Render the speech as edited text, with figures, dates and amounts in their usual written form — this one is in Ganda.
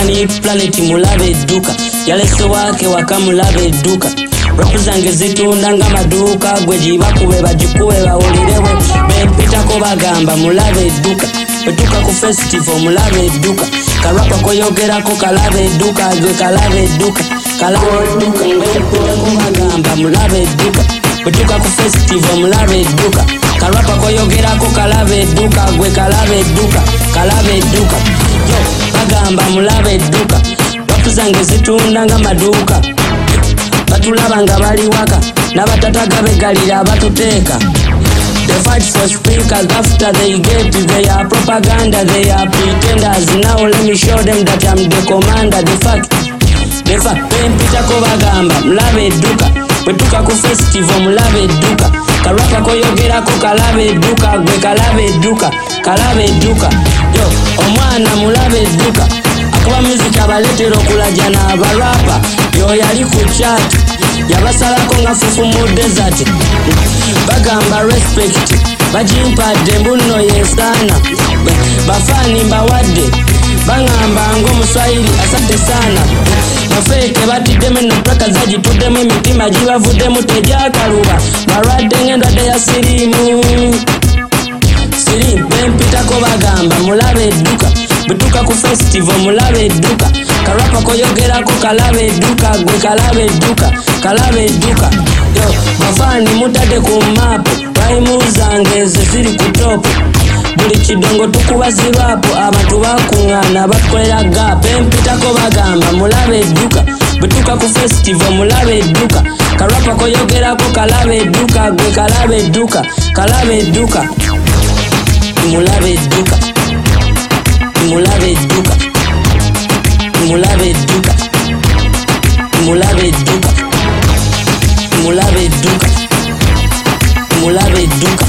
Money Planet mulabe edduka yalese wake wakamulabe edduka rap zange zitunda nga maduuka gwe gibakube bagikuwe bawulirewe bempitako bagamba mulabe edduka bwetuka ku festival mulabe edduka karapa koyogerako kalabe edduka gwe kalabe edduka kalabe edduka bempitako bagamba mulabe edduka bwetuka ku festival mulabe edduka karapa koyogerako kalabe edduka gwe kalabe edduka kalabe edduka yo bagamba mulabe edduka rap zange zitunda nga maduuka batulaba nga bali waka n'abatataga begalira batuteeka. They fight for speakers after they get their propaganda. They are pretenders. Now let me show them that I'm the commander. The fact bempitako bagamba mulabe edduka bwetuka ku festival mulabe edduka karapa koyogerako kalabe edduka gwe kalabe edduka kalabe edduka yo omwana mulabe edduka akuba music abaletera okulajana abarapa yo yali ku chat yabasalako nga fufu mu desert bagamba respect bagimpadde mbuno yesana bafani mbawadde bangamba ng'omuswahili asante sana bafeeke batiddemu eno paka zagituddemu emitima gibavuddemu tegyakaluba balwadde ng'endwadde ya siriimu bempitako bagamba mulabe edduka bwetuka ku festival mulabe edduka karapa koyogerako kalabe edduka gwe kalabe edduka kalabe edduka yo bafani mutadde ku maapu raimu zange ezo ziri ku topu buli kidongo tukuba zirwapo abantu bakuŋŋaana bakolera gaapu empitako bagamba mulabe edduka bwetuka ku festival mulabe edduka karapa koyogerako kalabe edduka gwe kalabe edduka kalabe edduka mulabe edduka mulabe edduka mulabe edduka mulabe edduka mulabe edduka mulabe edduka